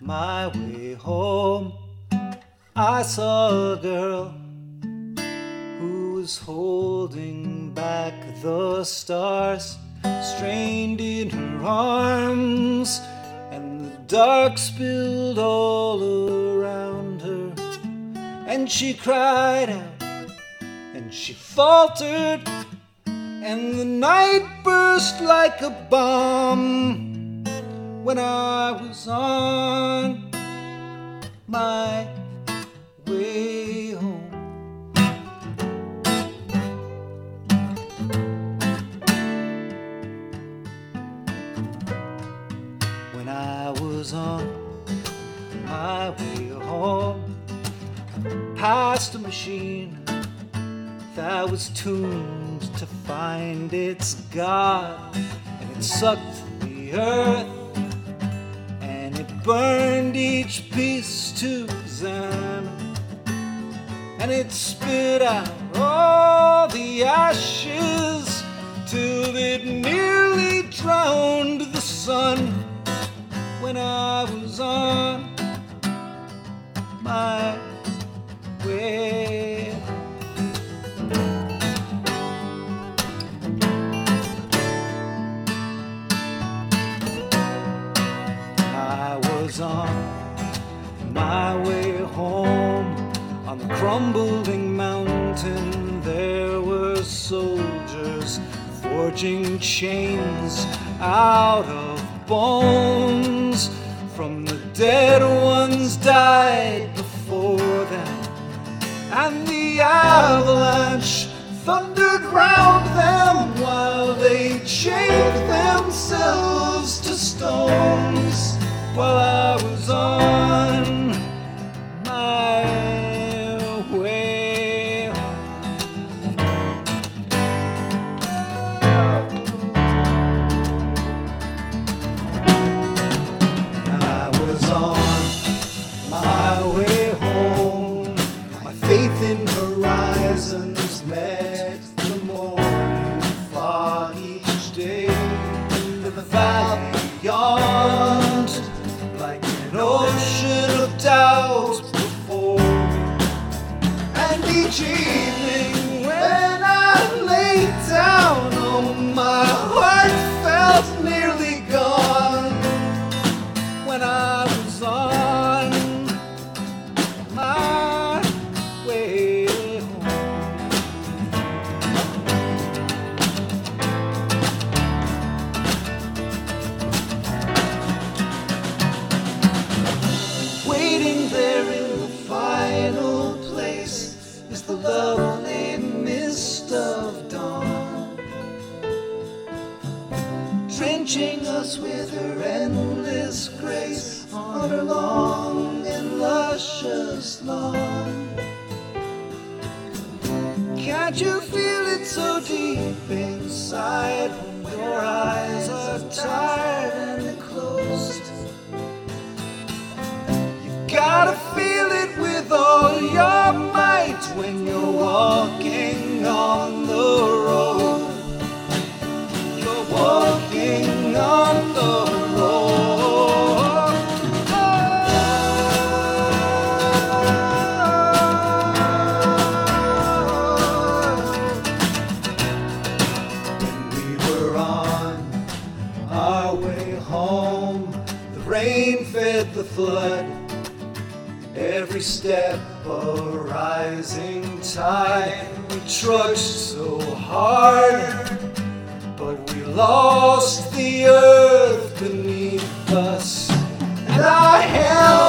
my way home, I saw a girl who was holding back the stars, strained in her arms, and the dark spilled all around her. And she cried out, and she faltered, and the night burst like a bomb. When I was on my way home, when I was on my way home, past a machine that was tuned to find its God, and it sucked the earth, burned each piece to examine, and it spit out all the ashes till it nearly drowned the sun. When I was on my way, I was on my way home. On the crumbling mountain there were soldiers forging chains out of bones. From the dead ones died before them, and the avalanche thundered round them while they chained themselves to stones. While I was on my way home, I was on my way home. My faith in horizons met the morning fog each day. The valley yawned like an ocean of doubt before me, and each evening when I lay down, oh, my heart felt nearly gone. When I was on my way home, waiting there in the final place is the lovely mist of dawn, drenching us with her endless grace on her long and luscious lawn. Can't you feel it so deep inside when your eyes are tired and closed? Gotta feel it with all your might when you're walking on the road. You're walking on the road. When we were on our way home, the rain fed the flood. Every step a rising tide. We trudged so hard, but we lost the earth beneath us, and I held